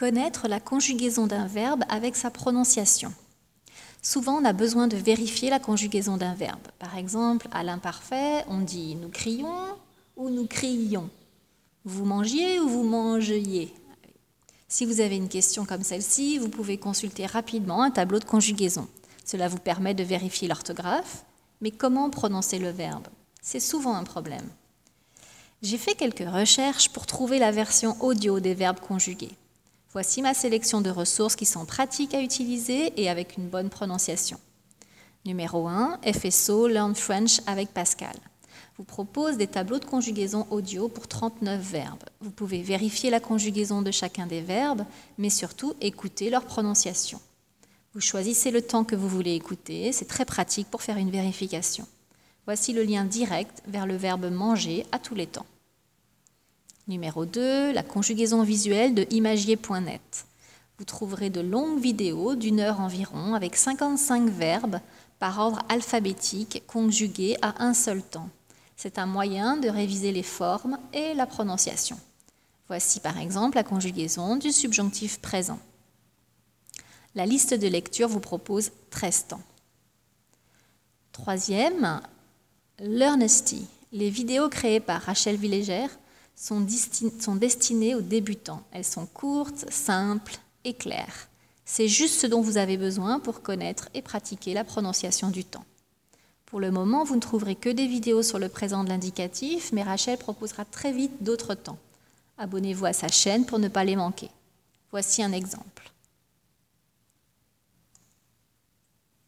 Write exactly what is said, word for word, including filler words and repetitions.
Connaître la conjugaison d'un verbe avec sa prononciation. Souvent, on a besoin de vérifier la conjugaison d'un verbe. Par exemple, à l'imparfait, on dit « nous crions » ou « nous crions ». Vous mangiez ou vous mangeiez. Si vous avez une question comme celle-ci, vous pouvez consulter rapidement un tableau de conjugaison. Cela vous permet de vérifier l'orthographe, mais comment prononcer le verbe? C'est souvent un problème. J'ai fait quelques recherches pour trouver la version audio des verbes conjugués. Voici ma sélection de ressources qui sont pratiques à utiliser et avec une bonne prononciation. Numéro un, F S O Learn French avec Pascal vous propose des tableaux de conjugaison audio pour trente-neuf verbes. Vous pouvez vérifier la conjugaison de chacun des verbes, mais surtout écouter leur prononciation. Vous choisissez le temps que vous voulez écouter, c'est très pratique pour faire une vérification. Voici le lien direct vers le verbe manger à tous les temps. Numéro deux, la conjugaison visuelle de imagier point net. Vous trouverez de longues vidéos d'une heure environ avec cinquante-cinq verbes par ordre alphabétique conjugués à un seul temps. C'est un moyen de réviser les formes et la prononciation. Voici par exemple la conjugaison du subjonctif présent. La liste de lecture vous propose treize temps. Troisième, Learnesty. Les vidéos créées par Rachel Villéger sont, sont destinées aux débutants. Elles sont courtes, simples et claires. C'est juste ce dont vous avez besoin pour connaître et pratiquer la prononciation du temps. Pour le moment, vous ne trouverez que des vidéos sur le présent de l'indicatif, mais Rachel proposera très vite d'autres temps. Abonnez-vous à sa chaîne pour ne pas les manquer. Voici un exemple.